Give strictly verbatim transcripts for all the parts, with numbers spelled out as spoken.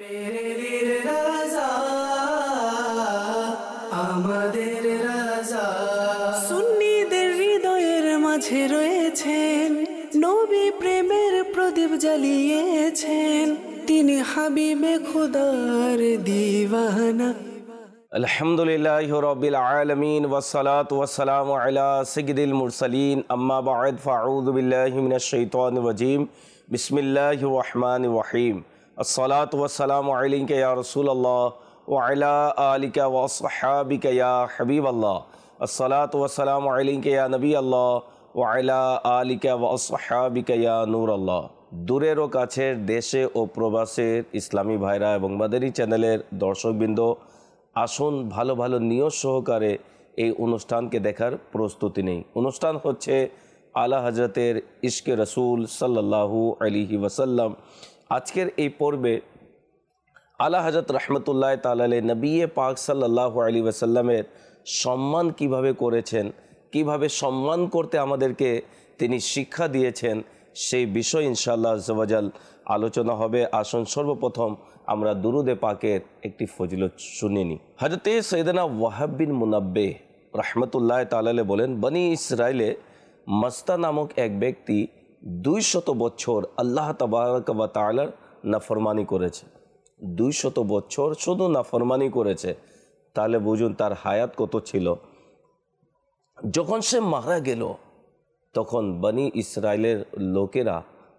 প্রেমের রাজা আমাদের রাজা। সুন্নিদের হৃদয়ের মাঝে রয়েছেন নবী, প্রেমের প্রদীপ জ্বালিয়েছেন তিনি, হাবিবে খুদার দিওয়ানা। আলহামদুলিল্লাহি রাব্বিল আলামিন ওয়াসসালাতু ওয়াসসালামু আলা সাইয়্যিদিল মুরসালিন, আম্মা বা'দ, ফাআউযু বিল্লাহি মিনাশ শাইতানির রাজীম। বিসমিল্লাহির রহমানির রহিম। আসসালাতু ওয়াসসালামু আলাইকা ইয়া রাসূলুল্লাহ ওয়া আলা আলিকা ওয়া আসহাবিকা ইয়া হাবিবাল্লাহ। আসসালাতু ওয়াসসালামু আলাইকা ইয়া নবিয়াল্লাহ ওয়া আলা আলিকা ওয়া আসহাবিকা ইয়া নূরাল্লাহ। দূরের ও কাছের, দেশে ও প্রবাসের ইসলামী ভাইরা এবং মাদানী চ্যানেলের দর্শকবৃন্দ, আসুন ভালো ভালো নিয়ত সহকারে এই অনুষ্ঠানকে দেখার প্রস্তুতি নেই। অনুষ্ঠান হচ্ছে আলা হজরতের ইশকে রসুল সাল্লাল্লাহু আলাইহি ওয়াসাল্লাম। আজকের এই পর্বে আলা হজরত রহমতুল্লাহ তাআলা আলাইহি নবী পাক সাল্লাল্লাহু আলাইহি ওয়াসাল্লামের সম্মান কিভাবে করেছেন, কিভাবে সম্মান করতে আমাদেরকে তিনি শিক্ষা দিয়েছেন, সেই বিষয় ইনশাআল্লাহ আজ্জা ওয়া জাল আলোচনা হবে। আসুন সর্বপ্রথম আমরা দুরুদে পাকের একটি ফজিলত শুনে নিই। হযরত সৈয়দনা ওয়াহাব বিন মুনাব্বিহ রাহমাতুল্লাহ তাআলা আলাইহি বলেন, বনি ইসরাইলে মাস্তা নামক এক ব্যক্তি দুইশত বছর আল্লাহ তাবারক ওয়া তাআলার নাফরমানি করেছে। দুইশত বছর শুধু নাফরমানি করেছে, তাহলে বুঝুন তার হায়াত কত ছিল। যখন সে মারা গেল তখন বনি ইসরায়েলের লোকেরা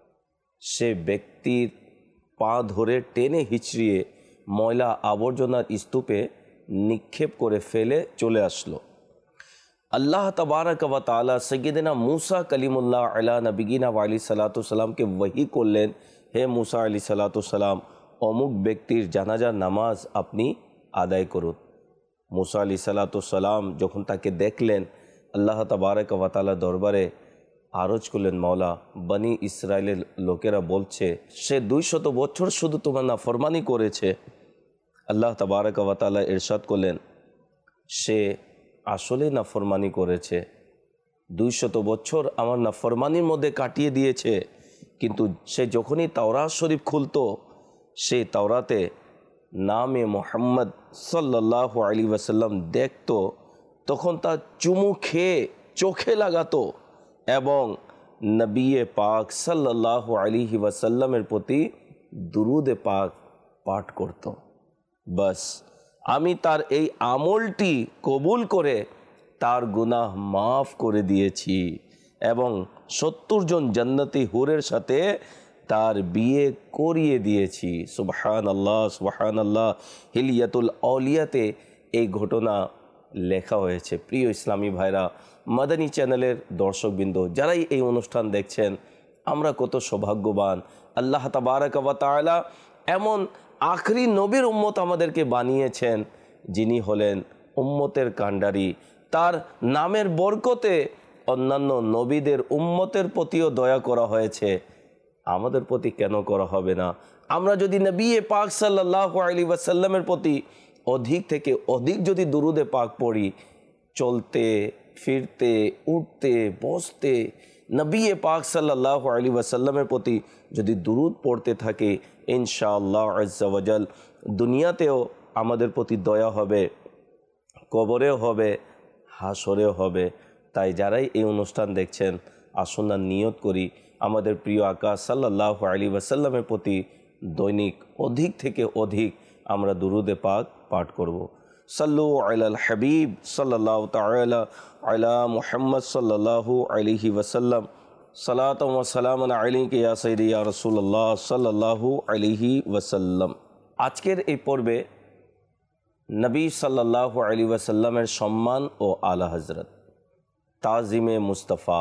সে ব্যক্তির পা ধরে টেনে হিচড়িয়ে ময়লা আবর্জনার স্তূপে নিক্ষেপ করে ফেলে চলে আসলো। আল্লাহ তাবারক ওয়া তাআলা সাইয়্যিদিনা মুসা কালিমুল্লাহ আলা নবিয়িনা ওয়া আলাইহি সাল্লাতু সালামকে ওহী করলেন, হে মুসা আলাইহিস সালাতু সালাম, অমুক ব্যক্তির জানাজার নামাজ আপনি আদায় করুন। মুসা আলাইহিস সালাতু সালাম যখন তাকে দেখলেন, আল্লাহ তাবারক ওয়া তাআলা দরবারে আরজ করলেন, মাওলা, বনি ইসরায়েলের লোকেরা বলছে সে দুইশত বছর শুধু তোমার নাফরমানি করেছে। আল্লাহ তাবারক ওয়া তাআলা ইরশাদ করলেন, সে আসলে নাফরমানি করেছে, দুইশত বছর আমার নাফরমানির মধ্যে কাটিয়ে দিয়েছে। কিন্তু সে যখনই তাওরাত শরীফ খুলতো, সে তাওরাতে নামে মুহাম্মদ সাল্লাল্লাহু আলাইহি ওয়াসাল্লাম দেখতো, তখন তার চুমু খেয়ে চোখে লাগাতো এবং নবী পাক সাল্লাল্লাহু আলাইহি ওয়াসাল্লামের প্রতি দুরুদে পাক পাঠ করত। বাস আমি তার এই আমলটি কবুল করে তার গুনাহ মাফ করে দিয়েছি এবং সত্তর জন জান্নাতি হুরের সাথে তার বিয়ে করিয়ে দিয়েছি। সুবহানাল্লাহ, সুবহানাল্লাহ। হিলিয়াতুল আউলিয়াতে এই ঘটনা লেখা হয়েছে। প্রিয় ইসলামী ভাইরা, মাদানী চ্যানেলের দর্শকবৃন্দ, যারাই এই অনুষ্ঠান দেখছেন, আমরা কত সৌভাগ্যবান। আল্লাহ তাবারক ওয়া তাআলা এমন আখরি নবীর উম্মত আমাদেরকে বানিয়েছেন, যিনি হলেন উম্মতের কাণ্ডারি। তার নামের বরকতে অন্যান্য নবীদের উম্মতের প্রতিও দয়া করা হয়েছে, আমাদের প্রতি কেন করা হবে না? আমরা যদি নবী পাক সাল্লাল্লাহু আলাইহি ওয়াসাল্লামের প্রতি অধিক থেকে অধিক যদি দুরুদে পাক পড়ি, চলতে ফিরতে উঠতে বসতে নবী পাক সাল্লাল্লাহু আলাইহি ওয়াসাল্লামের প্রতি যদি দুরুদ পড়তে থাকে, ইনশাআল্লাহ আজ্জা ওয়া জাল দুনিয়াতেও আমাদের প্রতি দয়া হবে, কবরেও হবে, হাসরেও হবে। তাই যারাই এই অনুষ্ঠান দেখছেন, আসুন না নিয়ত করি আমাদের প্রিয় আকা সাল্লাল্লাহু আলাইহি ওয়াসাল্লামের প্রতি দৈনিক অধিক থেকে অধিক আমরা দুরুদে পাক পাঠ করব। সাল্লু আলাল হাবিব সাল্লাল্লাহু তাআলা আলা মুহাম্মদ সাল্লাল্লাহু আলাইহি ওয়াসাল্লাম। সালাতাম ওয়া সালামান আলাইকা ইয়া সাইয়্যিদি ইয়া রাসূলুল্লাহ সাল্লাল্লাহু আলাইহি ওয়াসাল্লাম। আজকের এই পর্বে নবী সাল্লাল্লাহু আলাইহি ওয়াসাল্লামের সম্মান ও আলা হযরত তাজিমে মুস্তাফা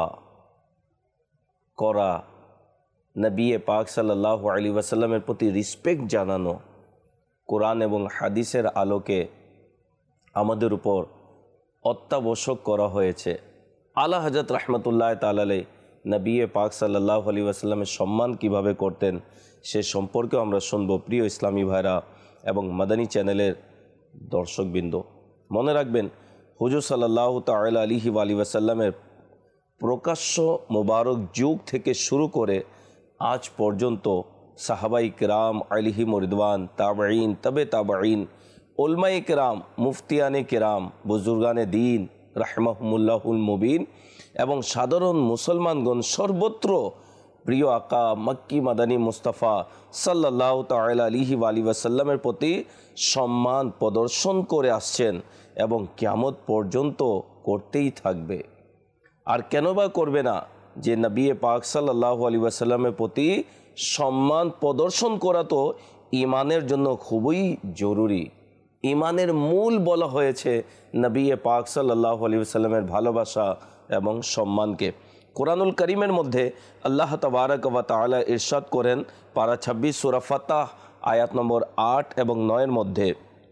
করা, নবী পাক সাল্লাল্লাহু আলাইহি ওয়াসাল্লামের প্রতি রিসপেক্ট জানানো, কোরআন এবং হাদিসের আলোকে আমাদের উপর অত্যাবশ্যক করা হয়েছে। আলা হযরত রাহমাতুল্লাহ তাআলা আলাইহি নবী পাক সাল্লাল্লাহু আলাইহি ওয়াসাল্লামের সম্মান কিভাবে করতেন সে সম্পর্কেও আমরা শুনব। প্রিয় ইসলামী ভাইরা এবং মাদানী চ্যানেলের দর্শকবৃন্দ, মনে রাখবেন, হুজুর সাল্লাল্লাহু তাআলা আলাইহি ওয়াসাল্লামের প্রকাশ্য মোবারক যুগ থেকে শুরু করে আজ পর্যন্ত সাহাবাই কিরাম আলিহিম রিদওয়ান, তাবেঈন, তবে তাবেঈন, উলমায়ে কিরাম, মুফতিয়ানে কিরাম, বুজুর্গানে দিন রাহমাহুমুল্লাহুল মুবিন এবং সাধারণ মুসলমানগণ সর্বত্র প্রিয় আকা মক্কি মাদানী মুস্তাফা সাল্লাল্লাহু তাআলা আলাইহি ওয়া আলিহি ওয়াসাল্লামের প্রতি সম্মান প্রদর্শন করে আসছেন এবং কিয়ামত পর্যন্ত করতেই থাকবে। আর কেন বা করবে না? যে নবী পাক সাল্লাল্লাহু আলাইহি ওয়াসাল্লামের প্রতি সম্মান প্রদর্শন করা তো ঈমানের জন্য খুবই জরুরি। ঈমানের মূল বলা হয়েছে নবী পাক সাল্লাল্লাহু আলাইহি ওয়াসাল্লামের ভালোবাসা এবং সম্মানকে। কোরআনুল করিমের মধ্যে আল্লাহ তাবারক ওয়া তাআলা ইরশাদ করেন পারা ছাব্বিশ সূরা ফাতাহ আয়াত নম্বর আট এবং নয়ের মধ্যে,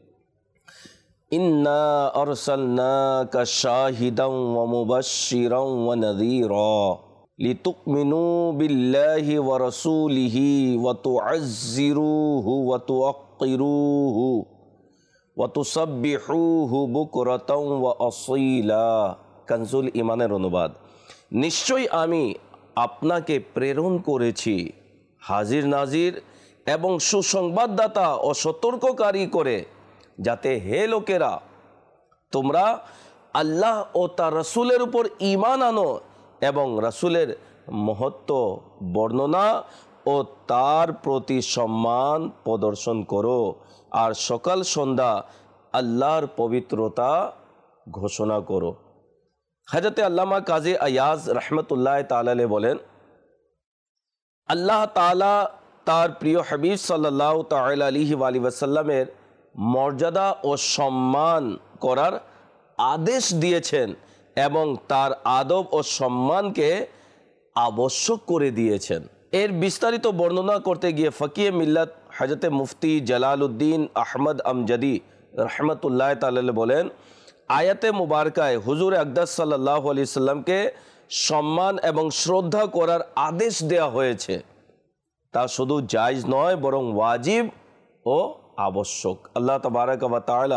ইন্না আরসালনাকা শাহিদান ওয়া মুবাশশিরান ওয়া নাযীরা লিতুমিনু বিল্লাহি ওয়া রাসূলিহি ওয়া তুআজ্জিরুহু ওয়া তুআক্কিরুহু ওয়া তুসাব্বিহুহু বুকরাতান ওয়া আসীলা। কানজুল ঈমানের অনুবাদ, নিশ্চয়ই আমি আপনাকে প্রেরণ করেছি হাজির নাজির এবং সুসংবাদদাতা ও সতর্ককারী করে, যাতে হে লোকেরা তোমরা আল্লাহ ও তার রাসূলের উপর ঈমান আনো এবং রাসূলের মহত্ব বর্ণনা ও তার প্রতি সম্মান প্রদর্শন করো, আর সকাল সন্ধ্যা আল্লাহর পবিত্রতা ঘোষণা করো। হযরতে আল্লামা কাজী আয়াজ রহমতুল্লাহ তাআলা বলেন, আল্লাহ তাআলা তার প্রিয় হাবিব সাল্লাল্লাহু তাআলা আলাইহি ওয়া আলিহি ওয়াসাল্লামের মর্যাদা ও সম্মান করার আদেশ দিয়েছেন এবং তার আদব ও সম্মানকে আবশ্যক করে দিয়েছেন। এর বিস্তারিত বর্ণনা করতে গিয়ে ফকিয়ে মিল্লাত হযরতে মুফতি জালালউদ্দিন আহমদ আমজাদি রহমতুল্লাহ তাআলা বলেন, আয়াতে মুবারকায় হুজুর আকদাস সাল্লাল্লাহু আলাইহি সাল্লামকে সম্মান এবং শ্রদ্ধা করার আদেশ দেওয়া হয়েছে। তা শুধু জায়েজ নয়, বরং ওয়াজিব ও আবশ্যক। আল্লাহ তাবারক ওয়া তাআলা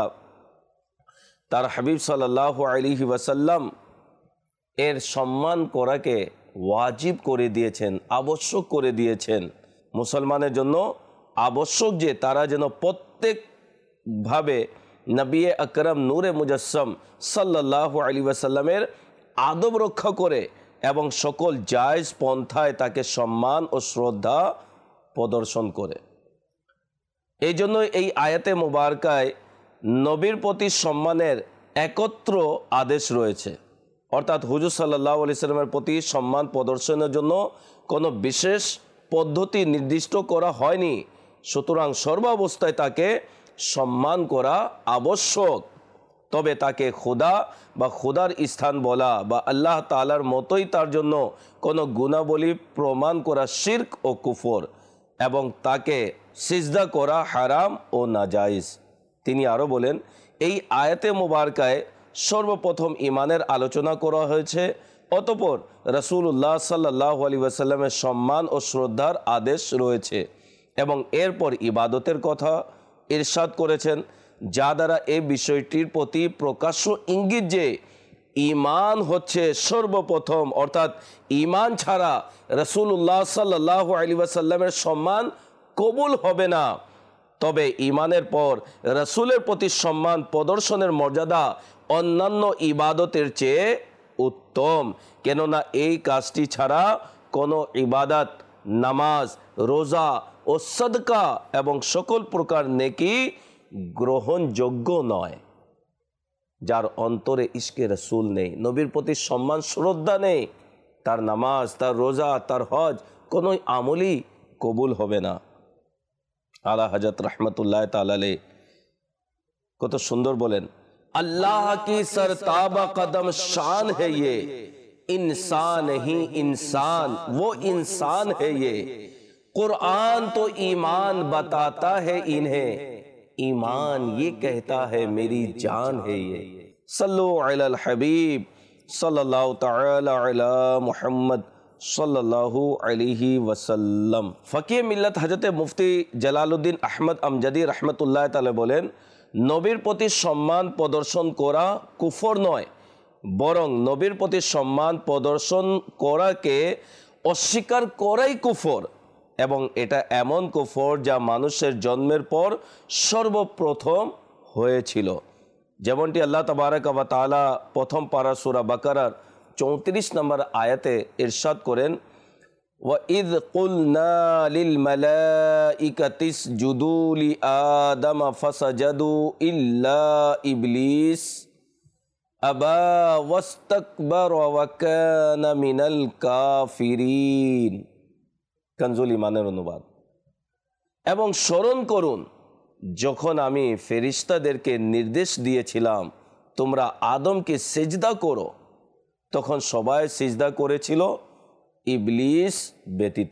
তার হাবিব সাল্লাল্লাহু আলাইহি ওয়াসাল্লাম এর সম্মান করাকে ওয়াজিব করে দিয়েছেন, আবশ্যক করে দিয়েছেন। মুসলমানের জন্য আবশ্যক যে তারা যেন প্রত্যেকভাবে নবী আকরাম নূরে মুজাসসাম সাল্লাল্লাহু আলাইহি ওয়াসাল্লামের আদব রক্ষা করে এবং সকল জায়েজ পন্থায় তাকে সম্মান ও শ্রদ্ধা প্রদর্শন করে। এই জন্য এই আয়াতে মুবারকায় নবীর প্রতি সম্মানের একত্র আদেশ রয়েছে, অর্থাৎ হুজুর সাল্লাল্লাহু আলাইহি সাল্লামের প্রতি সম্মান প্রদর্শনের জন্য কোনো বিশেষ পদ্ধতি নির্দিষ্ট করা হয়নি। সুতরাং সর্বাবস্থায় তাকে সম্মান করা আবশ্যক। তবে তাকে খোদা বা খোদার স্থান বলা বা আল্লাহ তাআলার মতোই তার জন্য কোনো গুণাবলী প্রমাণ করা শিরক ও কুফর এবং তাকে সিজদা করা হারাম ও নাজায়েজ। তিনি আরও বলেন, এই আয়াতে মুবারকায় সর্বপ্রথম ঈমানের আলোচনা করা হয়েছে, অতঃপর রাসূলুল্লাহ সাল্লাল্লাহু আলাইহি ওয়াসাল্লামের সম্মান ও শ্রদ্ধার আদেশ রয়েছে এবং এরপর ইবাদতের কথা ইরশাদ করেছেন, যা দ্বারা এই বিষয়টির প্রতি প্রকাশ্য ইঙ্গিত যে ঈমান হচ্ছে সর্বপ্রথম, অর্থাৎ ঈমান ছাড়া রাসূলুল্লাহ সাল্লাল্লাহু আলাইহি ওয়াসাল্লামের সম্মান কবুল হবে না। তবে ঈমানের পর রাসূলের প্রতি সম্মান প্রদর্শনের মর্যাদা অন্যান্য ইবাদতের চেয়ে উত্তম, কেননা এই কাজটি ছাড়া কোনো ইবাদত, নামাজ, রোজা ও সাদকা এবং সকল প্রকার নেকি গ্রহণযোগ্য নয়। যার অন্তরে ইশকে রাসূল নেই, নবীর প্রতি সম্মান শ্রদ্ধা নেই, তার নামাজ, তার রোজা, তার হজ কোনো আমলই কবুল হবে না। আলা হযরত রহমতুল্লাহ তাআলা আলাইহি কত সুন্দর বলেন, अल्लाह की सरताबा कदम शान है ये, इंसान ही इंसान वो इंसान है ये, कुरान तो ईमान बताता है इन्हें, ईमान ये कहता है मेरी जान है ये। सल्लु अलल हबीब सल्लल्लाहु तआला अला मुहम्मद सल्लल्लाहु अलैहि वसल्लम। फकीह मिल्लत हजरत मुफ्ती जलालुद्दीन अहमद अमजदी रहमतुल्लाह ताला बोलेन, নবীর প্রতি সম্মান প্রদর্শন করা কুফর নয়, বরং নবীর প্রতি সম্মান প্রদর্শন করাকে অস্বীকার করাই কুফর। এবং এটা এমন কুফর যা মানুষের জন্মের পর সর্বপ্রথম হয়েছিল। যেমনটি আল্লাহ তাবারক ওয়া তাআলা প্রথম পারা সূরা বাকারার চৌত্রিশ নম্বর আয়াতে ইরশাদ করেন, وَإِذْ قُلْنَا لِلْمَلَائِكَةِ اسْجُدُوا لِآدَمَ فَسَجَدُوا إِلَّا إِبْلِيسَ أَبَى وَاسْتَكْبَرَ وَكَانَ مِنَ الْكَافِرِينَ। কানজুল ঈমানের অনুবাদ। এবং স্মরণ করুন যখন আমি ফেরেশতাদেরকে নির্দেশ দিয়েছিলাম তোমরা আদমকে সিজদা করো, তখন সবাই সিজদা করেছিল ইবলিস ব্যতীত।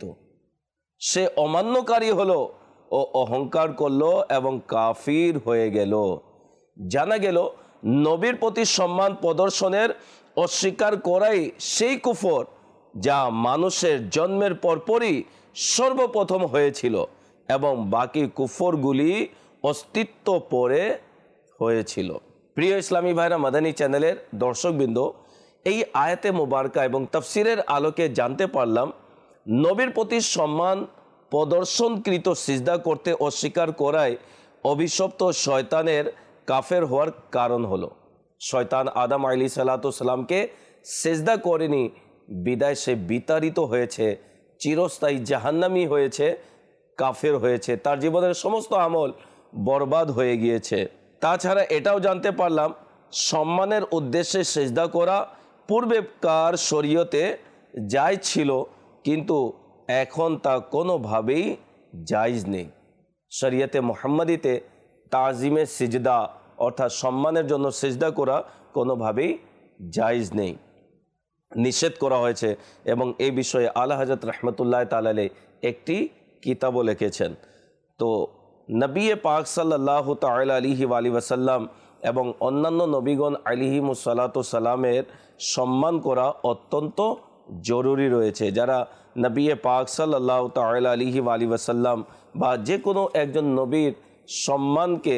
সে অমান্যকারী হলো ও অহংকার করলো এবং কাফির হয়ে গেল। জানা গেল নবীর প্রতি সম্মান প্রদর্শনের অস্বীকার করাই সেই কুফর যা মানুষের জন্মের পরপরই সর্বপ্রথম হয়েছিল এবং বাকি কুফরগুলি অস্তিত্ব পরে হয়েছিল। প্রিয় ইসলামী ভাইরা, মাদানী চ্যানেলের দর্শকবৃন্দ, এই আয়াতে মোবারকা এবং তাফসিরের আলোকে জানতে পারলাম নবীর প্রতি সম্মান প্রদর্শনকৃত সিজদা করতে অস্বীকার করায় অভিশপ্ত শয়তানের কাফের হওয়ার কারণ হলো। শয়তান আদম আলাইহিসসালাতু সালামকে সিজদা করেনি বিদায় সে বিতাড়িত হয়েছে, চিরস্থায়ী জাহান্নামী হয়েছে, কাফের হয়েছে, তার জীবনের সমস্ত আমল বরবাদ হয়ে গিয়েছে। তাছাড়া এটাও জানতে পারলাম সম্মানের উদ্দেশ্যে সিজদা করা পূর্বেকার শরীয়তে জায়েজ ছিল, কিন্তু এখন তা কোনোভাবেই জায়েজ নেই। শরীয়তে মুহাম্মাদিতে তাজিমে সিজদা অর্থাৎ সম্মানের জন্য সিজদা করা কোনোভাবেই জায়েজ নেই, নিষেধ করা হয়েছে। এবং এই বিষয়ে আলা হযরত রাহমাতুল্লাহ তাআলা আলাইহি একটি কিতাবও লিখেছেন। তো নবী পাক সাল্লাল্লাহু তাআলা আলাইহি ওয়া আলিহি ওয়াসাল্লাম এবং অন্যান্য নবীগণ আলাইহিমুসসালাতু সালামের সম্মান করা অত্যন্ত জরুরি রয়েছে। যারা নবী পাক সাল্লাল্লাহু তাআলা আলাইহি ওয়া আলিহি ওয়াসাল্লাম বা যে কোনো একজন নবীর সম্মানকে,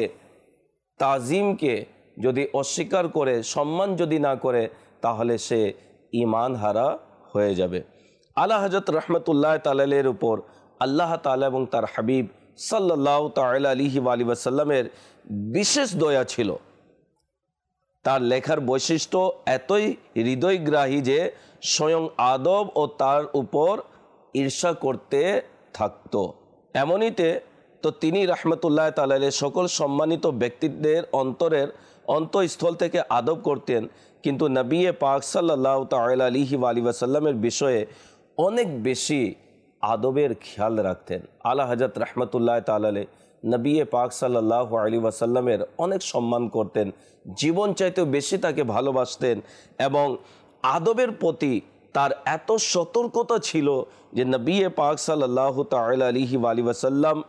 তাজিমকে যদি অস্বীকার করে, সম্মান যদি না করে, তাহলে সে ঈমান হারা হয়ে যাবে। আলা হযরত রাহমাতুল্লাহ তাআলা আলাইহির উপর আল্লাহ তাআলা এবং তার হাবিব সাল্লাল্লাহু তাআলা আলাইহি ওয়া আলিহি ওয়াসাল্লামের বিশেষ দয়া ছিল। তার লেখার বৈশিষ্ট্য এতই হৃদয়গ্রাহী যে স্বয়ং আদম ও তার উপর ঈর্ষা করতে থাকত। এমনিতে তো তিনি রাহমাতুল্লাহ তাআলা আলাইহি সকল সম্মানিত ব্যক্তিদের অন্তরের অন্তঃস্থল থেকে আদব করতেন, কিন্তু নবী পাক সাল্লাল্লাহু তাআলা আলাইহি ওয়া আলিহি ওয়াসাল্লামের বিষয়ে অনেক বেশি আদবের খেয়াল রাখতেন। আলা হযরত রাহমাতুল্লাহ তাআলা আলাইহি নবী পাক সাল্লাল্লাহু আলাইহি ওয়াসাল্লামের অনেক সম্মান করতেন, জীবন চাইতেও বেশি তাকে ভালোবাসতেন এবং আদবের প্রতি তার এত সতর্কতা ছিল যে নবী পাক সাল্লাল্লাহু তাআলা আলাইহি ওয়া আলিহি ওয়াসাল্লাম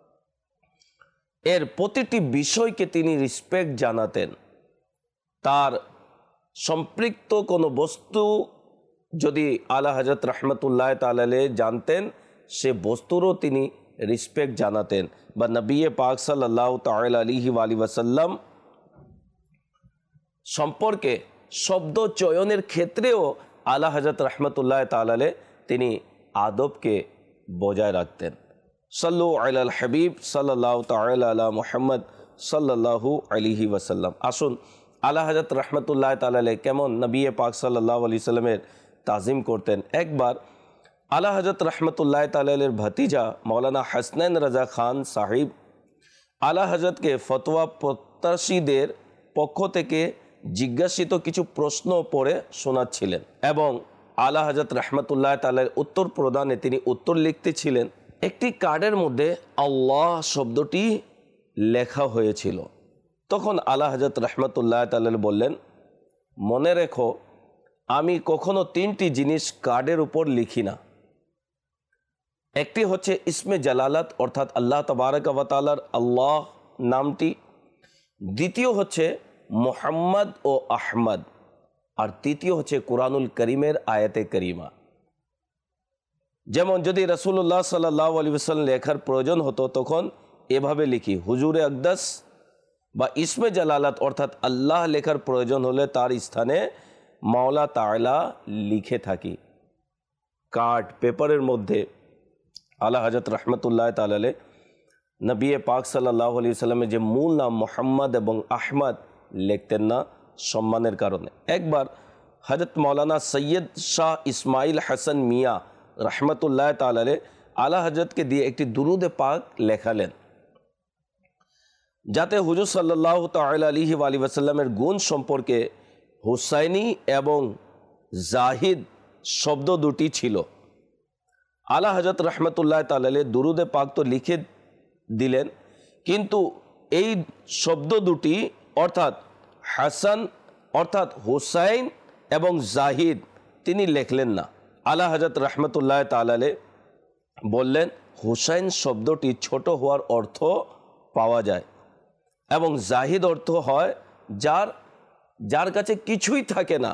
এর প্রতিটি বিষয়কে তিনি রেসপেক্ট জানাতেন। তার সম্পৃক্ত কোনো বস্তু যদি আলা হযরত রাহমাতুল্লাহ তাআলা আলাইহি জানতেন, সে বস্তুরও তিনি রেসপেক্ট জানাতেন। বা নবী পাক সাল্লাল্লাহু তাআলা আলাইহি ওয়া আলিহি ওয়াসাল্লাম সম্পর্কে শব্দ চয়নের ক্ষেত্রেও আলা হযরত রাহমাতুল্লাহ তাআলা আলাইহি তিনি আদবকে বজায় রাখতেন। সাল্লু আলাল হাবিব সাল্লাল্লাহু তাআলা আলা মুহাম্মদ সাল্লাল্লাহু আলাইহি ওয়াসাল্লাম। আসুন আলা হযরত রাহমাতুল্লাহ তাআলা আলাইহি কেমন নবী পাক সাল্লাল্লাহু আলাইহি সাল্লামের তাজিম করতেন। একবার আলা হযরত রাহমাতুল্লাহ তাআলা আলাইহির ভাতিজা মৌলানা হাসনাইন রাজা খান সাহিব আলা হযরতকে ফতোয়া প্রত্যাশীদের পক্ষ থেকে জিজ্ঞাসিত কিছু প্রশ্ন পড়ে শোনাচ্ছিলেন এবং আলা হযরত রাহমাতুল্লাহ তাআলার উত্তর প্রদানে তিনি উত্তর লিখতেছিলেন। একটি কার্ডের মধ্যে আল্লাহ শব্দটি লেখা হয়েছিল। তখন আলা হযরত রাহমাতুল্লাহ তাআলা বললেন, মনে রেখো আমি কখনো তিনটি জিনিস কার্ডের উপর লিখি না। একটি হচ্ছে ইসমে জালালাত অর্থাৎ আল্লাহ তাবারক ওয়া তাআলার আল্লাহ নামটি, দ্বিতীয় হচ্ছে মুহাম্মদ ও আহমদ, আর তৃতীয় হচ্ছে কুরআনুল করিমের আয়াতে করিমা। যেমন যদি রাসূলুল্লাহ সাল্লাল্লাহু আলাইহি ওয়াসাল্লাম লেখার প্রয়োজন হতো তখন এভাবে লিখি হুজুরে আকদাস, বা ইসমে জালালাত অর্থাৎ আল্লাহ লেখার প্রয়োজন হলে তার স্থানে মাওলা তাআলা লিখে থাকি। কার্ড পেপারের মধ্যে আলা হযরত রহমতুল্লাহ তাআলা আলাইহি নবী পাক সাল্লাল্লাহু আলাইহি ওয়াসাল্লামের যে মূল নাম মোহাম্মদ এবং আহমদ লিখতেন না সম্মানের কারণে। একবার হযরত মাওলানা সৈয়দ শাহ ইসমাইল হাসান মিয়া রহমতুল্লাহ তাআলা আলাইহি আলা হযরতকে দিয়ে একটি দুরুদে পাক লেখালেন, যাতে হুজুর সাল্লাল্লাহু তাআলা আলাইহি ওয়াসাল্লামের গুণ সম্পর্কে হুসাইনি এবং জাহিদ শব্দ দুটি ছিল। আলা হযরত রহমতুল্লাহ তাআলা আলাইহি দুরুদে পাক তো লিখে দিলেন, কিন্তু এই শব্দ দুটি অর্থাৎ হাসান অর্থাৎ হুসাইন এবং জাহিদ তিনি লিখলেন না। আলা হযরত রহমতুল্লাহ তাআলা আলাইহি বললেন, হুসাইন শব্দটি ছোট হওয়ার অর্থ পাওয়া যায় এবং জাহিদ অর্থ হয় যার যার কাছে কিছুই থাকে না।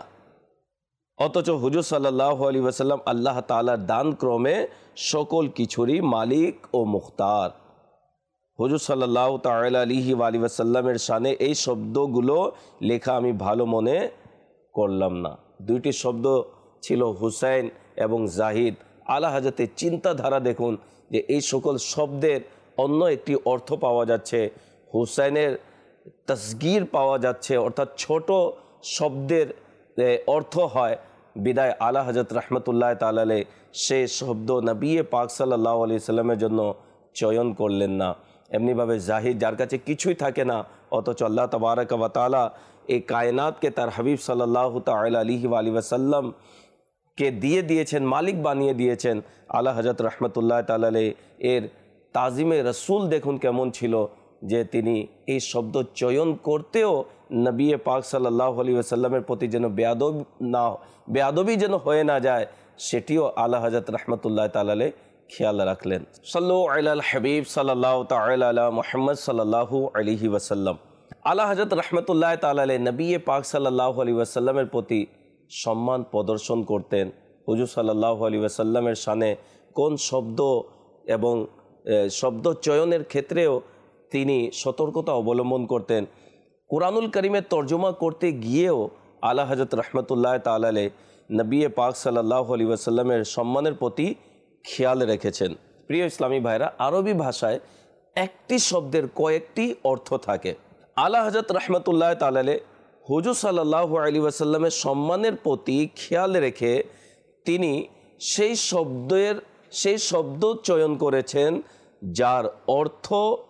অথচ হুজুর সাল্লাল্লাহু আলাইহি ওয়াসাল্লাম আল্লাহ তাআলার দান ক্রমে সকল কিছুরই মালিক ও মুখতার। হুজুর সাল্লাল্লাহু তাআলা আলাইহি ওয়াসাল্লামের শানে এই শব্দগুলো লেখা আমি ভালো মনে করলাম না। দুইটি শব্দ ছিল হুসাইন এবং জাহিদ। আলা হযরতের চিন্তাধারা দেখুন যে এই সকল শব্দের অন্য একটি অর্থ পাওয়া যাচ্ছে, হুসাইনের তসগীর পাওয়া যাচ্ছে, অর্থাৎ ছোট শব্দের অর্থ হয়। বিদায় আলা হযরত রহমতুল্লাহ তাআলা আলাইহি সেই শব্দ নবী পাক সাল্লাল্লাহু আলাইহি সাল্লামের জন্য চয়ন করলেন না। এমনিভাবে জাহিদ যার কাছে কিছুই থাকে না, অথচ আল্লাহ তাবারক ওয়া তাআলা এই কায়নাতকে তার হাবিব সাল্লাল্লাহু তাআলা আলাইহি ওয়াসাল্লাম কে দিয়ে দিয়েছেন, মালিক বানিয়ে দিয়েছেন। আলা হযরত রহমতুল্লাহ তাআলা আলাইহি এর তাজিমে রসুল দেখুন কেমন ছিল, যে তিনি এই শব্দ চয়ন করতেও নবী পাক সাল্লাল্লাহু আলাইহি ওয়াসাল্লামের প্রতি যেন বেয়াদব না বেয়াদবি যেন হয়ে না যায়, সেটিও আলা হযরত রহমতুল্লাহ তাআলা আলাইহি খেয়াল রাখলেন। সাল্লু আলাল হাবিব সাল্লাল্লাহু তাআলা আলা মুহাম্মদ সাল্লাল্লাহু আলাইহি ওয়াসাল্লাম। আলা হযরত রহমতুল্লাহ তাআলা আলাইহি নবী পাক সাল্লাল্লাহু আলাইহি ওয়াসাল্লামের প্রতি সম্মান প্রদর্শন করতেন। হুজুর সাল্লাল্লাহু আলাইহি ওয়াসাল্লামের শানে কোন শব্দ এবং শব্দ চয়নের ক্ষেত্রেও তিনি সতর্কতা অবলম্বন করতেন। কুরআনুল কারীমের তর্জমা করতে গিয়েও আলা হযরত রহমতুল্লাহ তাআলা আলাইহি নবী পাক সাল্লাল্লাহু আলাইহি ওয়াসাল্লামের সম্মানের প্রতি খেয়াল রেখেছেন। প্রিয় ইসলামী ভাইরা, আরবি ভাষায় একটি শব্দের কয়েকটি অর্থ থাকে। আলা হযরত রহমতুল্লাহ তাআলা আলাইহি হুজুর সাল্লাল্লাহু আলাইহি ওয়াসাল্লামের সম্মানের প্রতি খেয়াল রেখে তিনি সেই শব্দের সেই শব্দ চয়ন করেছেন যার অর্থ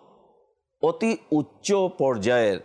অতি উচ্চ পর্যায়ের।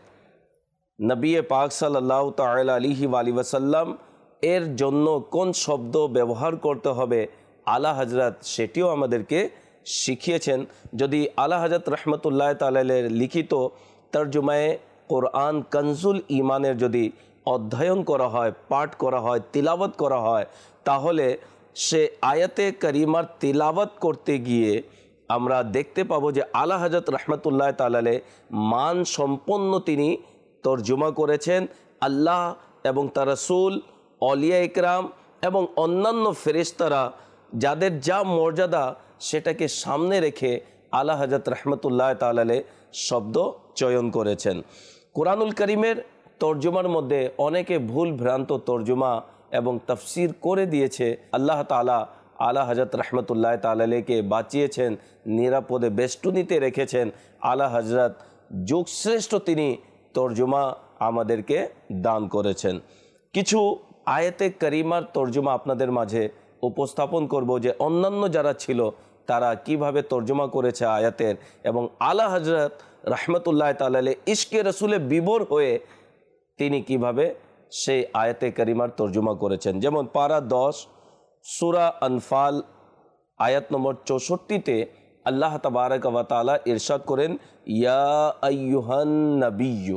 নবী পাক সাল্লাল্লাহু তাআলা আলাইহি ওয়াসাল্লাম এর জন্য কোন শব্দ ব্যবহার করতে হবে আলা হযরত সেটিও আমাদেরকে শিখিয়েছেন। যদি আলা হযরত রহমতুল্লাহ তাআলা আলাইহির লিখিত তরজমায়ে কোরআন কনজুল ইমানের যদি অধ্যয়ন করা হয়, পাঠ করা হয়, তিলাওয়াত করা হয়, তাহলে সে আয়াতে করিমার তিলাওয়াত করতে গিয়ে আমরা দেখতে পাবো যে আলা হযরত রহমতুল্লাহ তাআলা আলাইহি মান সম্পন্ন তিনি তর্জমা করেছেন। আল্লাহ এবং তার রাসূল, আউলিয়া ইকরাম এবং অন্যান্য ফেরেশতারা যাদের যা মর্যাদা সেটাকে সামনে রেখে আলা হযরত রহমতুল্লাহ তাআলা আলাইহি শব্দ চয়ন করেছেন। কুরআনুল কারীমের তর্জমার মধ্যে অনেকে ভুল ভ্রান্ত তর্জমা এবং তাফসীর করে দিয়েছে। আল্লাহ তাআলা আলা হযরত রহমতুল্লাহ তাআলা আলাইহিকে বাঁচিয়েছেন, নিরাপদে বেষ্টনীতে রেখেছেন। আলা হযরত যুগশ্রেষ্ঠ তিনি তর্জমা আমাদেরকে দান করেছেন। কিছু আয়াতে করিমার তর্জমা আপনাদের মাঝে উপস্থাপন করব যে অন্যান্য যারা ছিল তারা কিভাবে তর্জমা করেছে আয়াতের, এবং আলা হযরত রহমতুল্লাহ তাআলা আলাইহি ইশকে রসুলে বিভোর হয়ে তিনি কিভাবে সেই আয়াতে করিমার তর্জমা করেছেন। যেমন পারা দশ সূরা আনফাল আয়াত নম্বর চৌষট্টিতে আল্লাহ তাবারক ওয়া তাআলা ইরশাদ করেন, ইয়া আইয়ুহান নাবিয়্যু।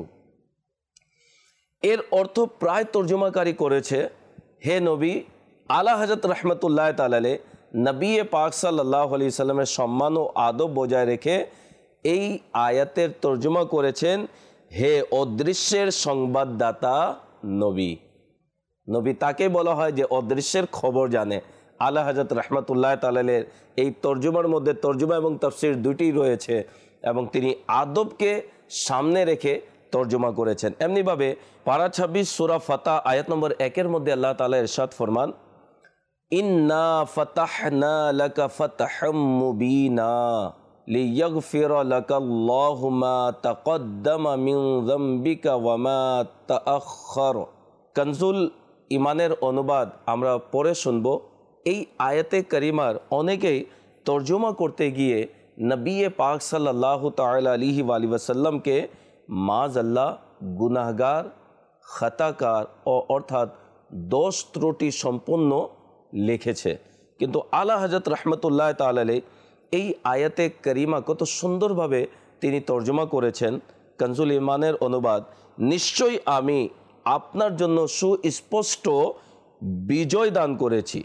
এর অর্থ প্রায় তর্জমাকারী করেছে, হে নবী। আলা হযরত রহমতুল্লাহ তাআলা আলাইহি নবী পাক সাল্লাল্লাহু আলাইহি সাল্লামের সম্মান ও আদব বজায় রেখে এই আয়াতের তর্জমা করেছেন, হে অদৃশ্যের সংবাদদাতা নবী। নবী তাকে বলা হয় যে অদৃশ্যের খবর জানে। আলা হযরত রহমতুল্লাহ তাআলা আলাইহির এই তর্জমার মধ্যে তর্জমা এবং তাফসীর দুটি রয়েছে এবং তিনি আদবকে সামনে রেখে তর্জমা করেছেন। এমনিভাবে পারা ছাব্বিশ সূরা ফাতা আয়াত নম্বর একের মধ্যে আল্লাহ তাআলা ইরশাদ ফরমান, ইন্না ফাতাহনা লাকা ফাতহাম মুবিনা লিয়াগফিরা লাকাল্লাহু মা তাকদ্দামা মিন যামবিকা ওয়া মা তাআখার। কানজুল ইমানের অনুবাদ আমরা পড়ে শুনব। এই আয়াতে কারিমার অনেকেই তর্জমা করতে গিয়ে নবী পাক সাল্লাল্লাহু তাআলা আলাইহি ওয়াসাল্লামকে মাআযাল্লাহ গুনাহগার, খাতাকার ও অর্থাৎ দোষ ত্রুটি সম্পন্ন লিখেছে। কিন্তু আলা হযরত রাহমাতুল্লাহ তাআলা আলাইহি এই আয়াতে কারিমা কত সুন্দরভাবে তিনি তর্জমা করেছেন। কানজুল ইমানের অনুবাদ, নিশ্চয়ই আমি আপনার জন্য সুস্পষ্ট বিজয় দান করেছি,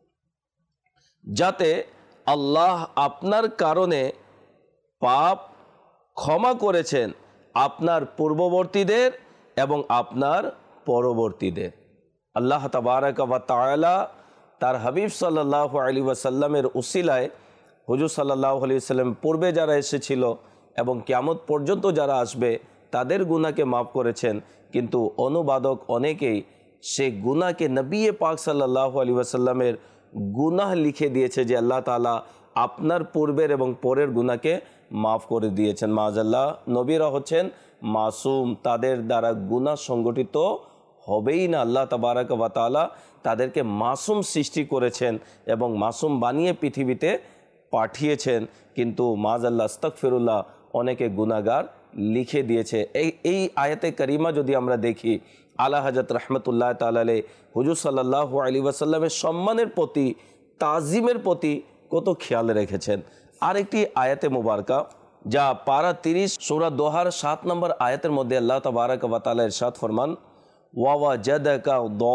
যাতে আল্লাহ আপনার কারণে পাপ ক্ষমা করেছেন আপনার পূর্ববর্তীদের এবং আপনার পরবর্তীদের। আল্লাহ তাবারাক ওয়া তাআলা তার হাবিব সাল্লাল্লাহু আলাইহি ওয়াসাল্লামের উসিলায় হুজুর সাল্লাল্লাহু আলাইহি ওয়াসাল্লাম পূর্বে যারা এসেছিল এবং কিয়ামত পর্যন্ত যারা আসবে তাদের গুনাহকে মাফ করেছেন। কিন্তু অনুবাদক অনেকেই সে গুনাহকে নবী পাক সাল্লাল্লাহু আলাইহি ওয়াসাল্লামের গুনাহ লিখে দিয়েছে যে আল্লাহ তাআলা আপনার পূর্বের এবং পরের গুনাহকে মাফ করে দিয়েছেন। মাআযাল্লাহ, নবীরা হচ্ছেন মাসুম, তাদের দ্বারা গুনাহ সংগঠিত হবেই না। আল্লাহ তাবারাক ওয়া তাআলা তাদেরকে মাসুম সৃষ্টি করেছেন এবং মাসুম বানিয়ে পৃথিবীতে পাঠিয়েছেন। কিন্তু মাআযাল্লাহ, আস্তাগফিরুল্লাহ, অনেকে গুনাহগার লিখে দিয়েছে। এই এই আয়াতে কারিমা যদি আমরা দেখি, আলা হযরত রাহমাতুল্লাহ তাআলা আলাইহি হুজুর সাল্লাল্লাহু আলাইহি ওয়াসাল্লামের সম্মানের প্রতি, তাজিমের প্রতি কত খেয়াল রেখেছেন। আরেকটি আয়াতে মুবারকা যা পারা তিরিশ সূরা দোহার সাত নম্বর আয়াতের মধ্যে আল্লাহ তাবারাক ওয়া তাআলা ইরশাদ ফরমান, ওয়া ওয়াজাদাকা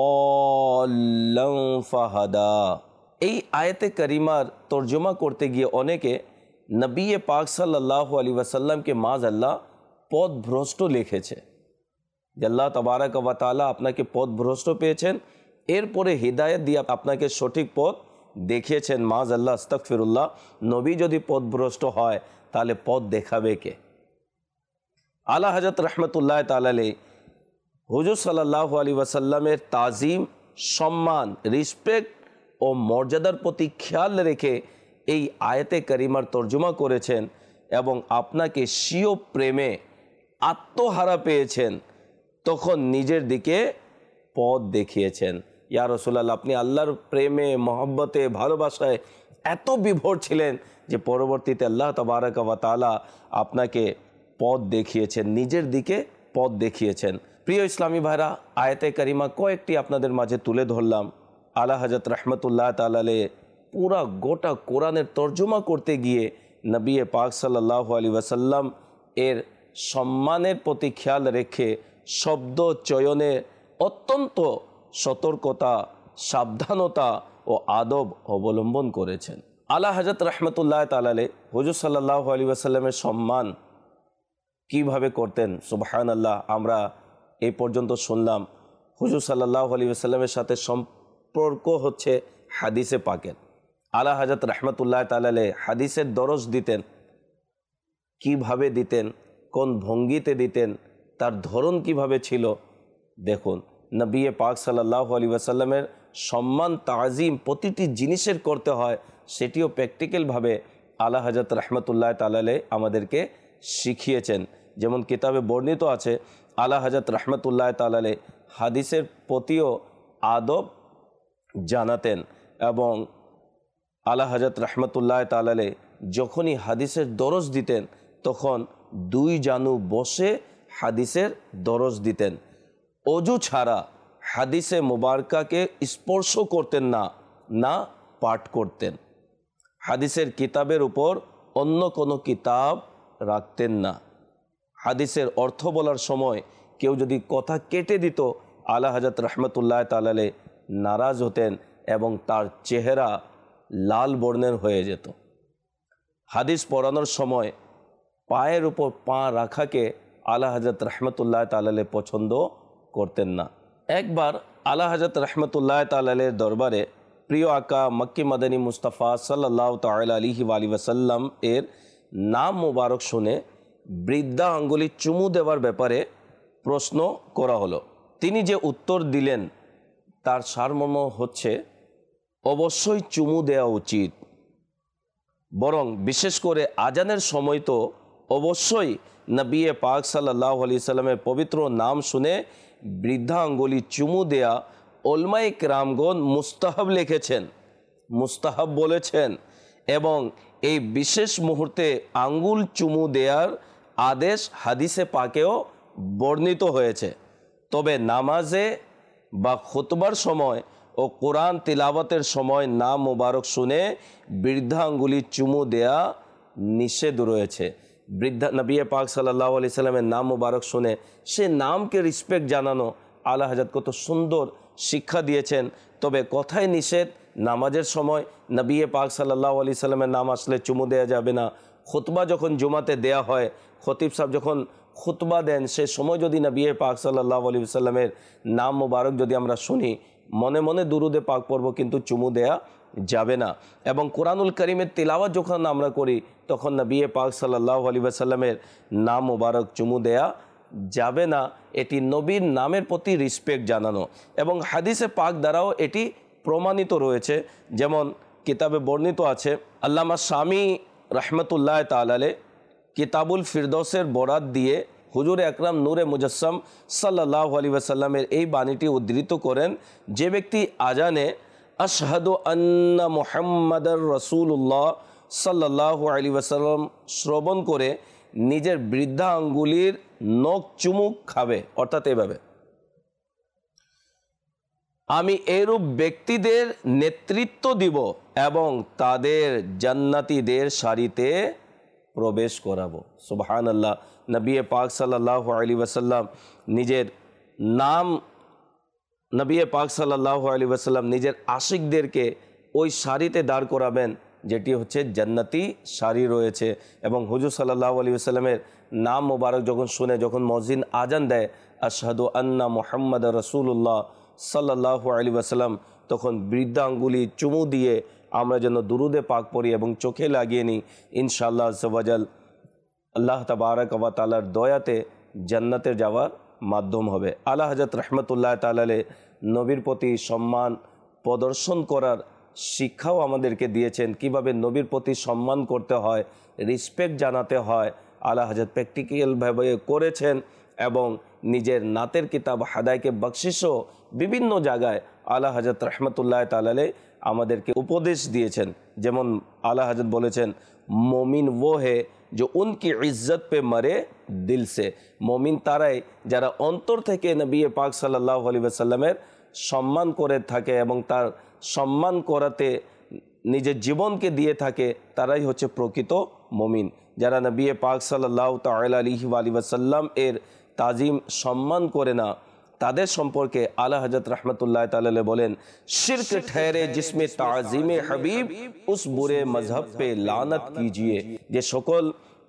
দাল্লান ফাহাদা। এই আয়াতে কারিমার তর্জমা করতে গিয়ে অনেকে নবী পাক সাল্লাল্লাহু আলাইহি ওয়াসাল্লামকে মাআযাল্লাহ পথভ্রষ্ট লিখেছে। আল্লাহ তাবারাক ওয়া তাআলা আপনাকে পথভ্রষ্ট পেয়েছেন, এরপরে হিদায়াত দিয়ে আপনাকে সঠিক পথ দেখিয়েছেন। মাআযাল্লাহ, আস্তাগফিরুল্লাহ, নবী যদি পথভ্রষ্ট হয় তাহলে পথ দেখাবে কে? আলা হযরত রাহমাতুল্লাহ তাআলা আলাইহি হুজুর সাল্লাল্লাহু আলাইহি ওয়াসাল্লামের তাজিম, সম্মান, রেসপেক্ট ও মর্যাদার প্রতি খেয়াল রেখে এই আয়াতে কারিমার তর্জমা করেছেন এবং আপনাকে স্বীয় প্রেমে আত্মহারা পেয়েছেন, তখন নিজের দিকে পথ দেখিয়েছেন। ইয়া রাসূলুল্লাহ, আপনি আল্লাহর প্রেমে, মহব্বতে, ভালোবাসায় এত বিভোর ছিলেন যে পরবর্তীতে আল্লাহ তাবারাক ওয়া তাআলা আপনাকে পথ দেখিয়েছেন, নিজের দিকে পথ দেখিয়েছেন। প্রিয় ইসলামী ভাইরা, আয়াতে কারিমা কয়েকটি আপনাদের মাঝে তুলে ধরলাম। আলা হযরত রাহমাতুল্লাহ তাআলা আলাইহি পুরা গোটা কোরআনের তর্জমা করতে গিয়ে নবী পাক সাল্লাল্লাহু আলাইহি ওয়াসাল্লাম এর সম্মানের প্রতি খেয়াল রেখে শব্দ চয়নে অত্যন্ত সতর্কতা, সাবধানতা ও আদব অবলম্বন করেছেন। আলা হযরত রাহমাতুল্লাহ তাআলা আলাইহি হুজুর সাল্লাল্লাহু আলাইহি ওয়াসাল্লামের সম্মান কিভাবে করতেন, সুবহানাল্লাহ, আমরা এই পর্যন্ত শুনলাম। হুজুর সাল্লাল্লাহু আলাইহি ওয়াসাল্লামের সাথে সম্পর্ক হচ্ছে হাদিসে পাকের। আলা হযরত রাহমাতুল্লাহ তাআলা আলাইহি হাদিসের দরস দিতেন, কিভাবে দিতেন, কোন ভঙ্গিতে দিতেন, তার ধরন কিভাবে ছিল। দেখুন, নবী পাক সাল্লাল্লাহু আলাইহি ওয়াসাল্লামের সম্মান, তাজিম প্রতিটি জিনিসের করতে হয়, সেটিও প্র্যাকটিক্যালভাবে আলা হযরত রাহমাতুল্লাহ তাআলা আলাইহি আমাদেরকে শিখিয়েছেন। যেমন কিতাবে বর্ণিত আছে, আলা হযরত রাহমাতুল্লাহ তাআলা আলাইহি হাদিসের প্রতিও আদব জানাতেন এবং আলা হযরত রাহমাতুল্লাহ তাআলা আলাইহি যখনই হাদিসের দরস দিতেন তখন দুই জানু বসে হাদিসের দরস দিতেন। অজু ছাড়া হাদিসে মুবারকাকে স্পর্শ করতেন না, না পাঠ করতেন। হাদিসের কিতাবের উপর অন্য কোনো কিতাব রাখতেন না। হাদিসের অর্থ বলার সময় কেউ যদি কথা কেটে দিত, আলা হযরত রাহমাতুল্লাহ তাআলা আলাইহি নারাজ হতেন এবং তার চেহারা লাল বর্ণের হয়ে যেত। হাদিস পড়ানোর সময় পায়ের উপর পা রাখাকে আলা হযরত রাহমাতুল্লাহ তাআলা আলাইহি পছন্দ করতেন না। একবার আলা হযরত রাহমাতুল্লাহ তাআলা আলাইহির দরবারে প্রিয় আকা মক্কি মাদানী মুস্তাফা সাল্লাল্লাহু তাআলা আলাইহি ওয়াসাল্লাম এর নাম মুবারক শুনে বৃদ্ধা আঙ্গুলি চুমু দেওয়ার ব্যাপারে প্রশ্ন করা হলো। তিনি যে উত্তর দিলেন তার সারমর্ম হচ্ছে, অবশ্যই চুমু দেওয়া উচিত। বরং বিশেষ করে আজানের সময় তো অবশ্যই নবী পাক সাল্লাল্লাহু আলাইহি সাল্লামের পবিত্র নাম শুনে বৃদ্ধা আঙ্গুলি চুমু দেয়া উলামায়ে কেরামগণ মুস্তাহাব লিখেছেন, মুস্তাহাব বলেছেন। এবং এই বিশেষ মুহূর্তে আঙ্গুল চুমু দেওয়ার আদেশ হাদিসে পাকেও বর্ণিত হয়েছে। তবে নামাজে বা খুতবার সময় ও কোরআন তিলাওয়াতের সময় নাম মোবারক শুনে বৃদ্ধা আঙ্গুলি চুমু দেয়া নিষেধ রয়েছে। বৃদ্ধা নবী পাক সাল্লাল্লাহু আলাইহি সাল্লামের নাম মোবারক শুনে সে নামকে রেসপেক্ট জানানো আলা হযরত কত সুন্দর শিক্ষা দিয়েছেন। তবে কথায় নিষেধ, নামাজের সময় নবী পাক সাল্লাল্লাহু আলাইহি সাল্লামের নাম আসলে চুমু দেওয়া যাবে না। খুতবা যখন জুমাতে দেয়া হয়, খতিব সাহেব যখন খুতবা দেন সে সময় যদি নবী পাক সাল্লাল্লাহু আলাইহি সাল্লামের নাম মোবারক যদি আমরা শুনি, মনে মনে দুরুদে পাক পড়ব, কিন্তু চুমু দেয়া যাবে না। এবং কোরআনুল কারীমের তিলাওয়াত যখন আমরা করি তখন নবী পাক সাল্লাল্লাহু আলাইহি ওয়াসাল্লামের নাম মোবারক চুমু দেয়া যাবে না। এটি নবীর নামের প্রতি রেসপেক্ট জানানো এবং হাদিসে পাক দ্বারাও এটি প্রমাণিত রয়েছে। যেমন কিতাবে বর্ণিত আছে, আল্লামা শামী রহমতুল্লাহ তাআলা আলাইহি কিতাবুল ফিরদৌসের বরাত দিয়ে হুজুর আকরাম নূরে মুজাসসাম সাল্লাল্লাহু আলাইহি ওয়াসাল্লামের এই বাণীটি উদ্ধৃত করেন, যে ব্যক্তি আজানে আশহাদু আন্না মুহাম্মাদার রাসূলুল্লাহ সাল্লাল্লাহু আলাইহি ওয়াসাল্লাম শ্রবণ করে নিজের বৃদ্ধা আঙ্গুলির নখ চুমুক খাবে, অর্থাৎ এভাবে, আমি এরূপ ব্যক্তিদের নেতৃত্ব দিব এবং তাদের জান্নাতীদের সারিতে প্রবেশ করাবো। সুবহানাল্লাহ। নবী পাক সাল্লাল্লাহু আলাইহি ওয়াসাল্লাম নিজের নাম নবী পাক সাল্লাল্লাহু আলাইহি ওয়াসাল্লাম নিজের আশিকদেরকে ওই সারিতে দাঁড় করাবেন যেটি হচ্ছে জান্নাতি সারি রয়েছে। এবং হুজুর সাল্লাল্লাহু আলাইহি ওয়াসাল্লামের নাম মোবারক যখন শুনে, যখন মুয়াজ্জিন আজান দেয় আশহাদু আন্না মুহাম্মাদার রাসূলুল্লাহ সাল্লাল্লাহু আলাইহি ওয়াসাল্লাম, তখন বৃদ্ধা আঙ্গুলি চুমু দিয়ে আমরা যেন দুরুদে পাক পড়ি এবং চোখে লাগিয়ে নিই। ইনশাআল্লাহ আজ্জা ওয়া জাল আল্লাহ তাবারক ওয়া তাআলার দয়াতে জান্নাতে যাওয়ার মাধ্যম হবে। আলা হযরত রহমতুল্লাহ তাআলা আলাইহি নবীর প্রতি সম্মান প্রদর্শন করার শিক্ষাও আমাদেরকে দিয়েছেন, কিভাবে নবীর প্রতি সম্মান করতে হয়, রেসপেক্ট জানাতে হয়। আলা হযরত প্র্যাকটিক্যালভাবে করেছেন এবং নিজের নাতের কিতাব হাদায়কে বকশিশও বিভিন্ন জায়গায় আলা হযরত রহমতুল্লাহ তাআলা আলাইহি আমাদেরকে উপদেশ দিয়েছেন। যেমন আলা হযরত বলেছেন, मोमिन वो है जो उनकी इज्जत पे मरे दिल से। मोमिन ताराई যারা অন্তর থেকে নবী পাক সাল্লাল্লাহু আলাইহি ওয়াসাল্লামের সম্মান করে থাকে এবং তার সম্মান করাতে নিজের জীবনকে দিয়ে থাকে, তারাই হচ্ছে প্রকৃত মুমিন। যারা নবী পাক সাল্লাল্লাহু তাআলা আলাইহি ওয়াসাল্লাম এর তাজিম সম্মান করে না, তাদের সম্পর্কে আলা হযরত রহমতুল্লাহ তাআলা আলাইহি বলেন, শিরক ঠহরে জিসমে তাজিমে হাবিব উস বুরে মজহব পে লানত কিজিয়ে। যে সকল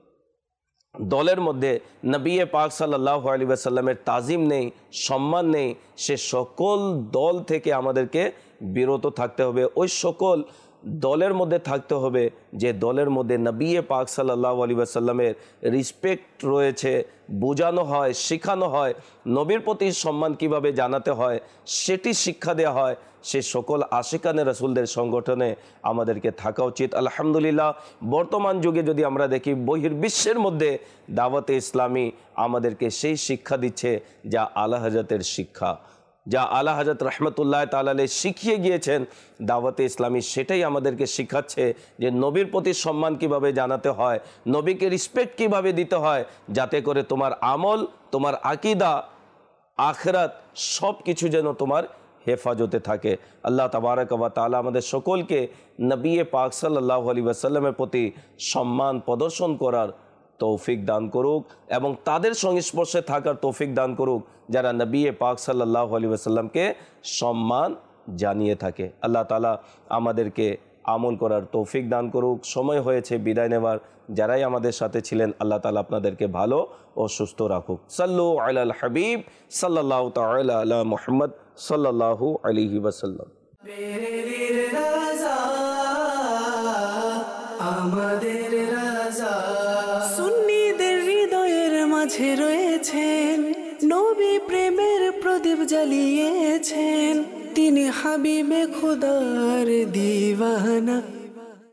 দলের মধ্যে নবী পাক সাল্লাল্লাহু আলাইহি ওয়াসাল্লামের তাজিম নেই, সম্মান নেই, সে সকল দল থেকে আমাদেরকে বিরত থাকতে হবে। ওই সকল দলের মধ্যে থাকতে হবে যে দলের মধ্যে নবী পাক সাল্লাল্লাহু আলাইহি ওয়াসাল্লামের রিসপেক্ট রয়েছে, বোঝানো হয়, শেখানো হয়, নবীর প্রতি সম্মান কিভাবে জানাতে হয় সেটি শিক্ষা দেওয়া হয়। সে সকল আশিকানে রাসূলদের সংগঠনে আমাদেরকে থাকা উচিত। আলহামদুলিল্লাহ, বর্তমান যুগে যদি আমরা দেখি বহির্বিশ্বের মধ্যে দাওয়াতে ইসলামী আমাদেরকে সেই শিক্ষা দিচ্ছে যা আলা হযরতের শিক্ষা, যা আলা হযরত রহমতুল্লাহ তাআলা আলাইহি শিখিয়ে গিয়েছেন দাওয়াতে ইসলামী, সেটাই আমাদেরকে শিখাচ্ছে যে নবীর প্রতি সম্মান কিভাবে জানাতে হয়, নবীকে রিসপেক্ট কিভাবে দিতে হয়, যাতে করে তোমার আমল, তোমার আকীদা, আখিরাত সব কিছু যেন তোমার হেফাজতে থাকে। আল্লাহ তাবারক ওয়া তাআলা আমাদের সকলকে নবী পাক সাল্লাল্লাহু আলাইহি ওয়াসাল্লামের প্রতি সম্মান প্রদর্শন করার তৌফিক দান করুক এবং তাদের সংস্পর্শে থাকার তৌফিক দান করুক যারা নবী পাক সাল্লাল্লাহু আলাইহি ওয়াসাল্লামকে সম্মান জানিয়ে থাকে। আল্লাহ তাআলা আমাদেরকে আমল করার তৌফিক দান করুক। সময় হয়েছে বিদায় নেওয়ার। যারাই আমাদের সাথে ছিলেন আল্লাহ তাআলা আপনাদেরকে ভালো ও সুস্থ রাখুক। সাল্লু আলাল হাবিব সাল্লাল্লাহু তাআলা আলা মুহাম্মদ সাল্লাল্লাহু আলাইহি ওয়াসাল্লাম। আমাদের রাজা সুন্নিদের হৃদয়ের মাঝে রয়েছেন, নবী প্রেমের প্রদীপ জ্বালিয়েছেন। তিনি হাবিবে খুদার দিওয়ানা।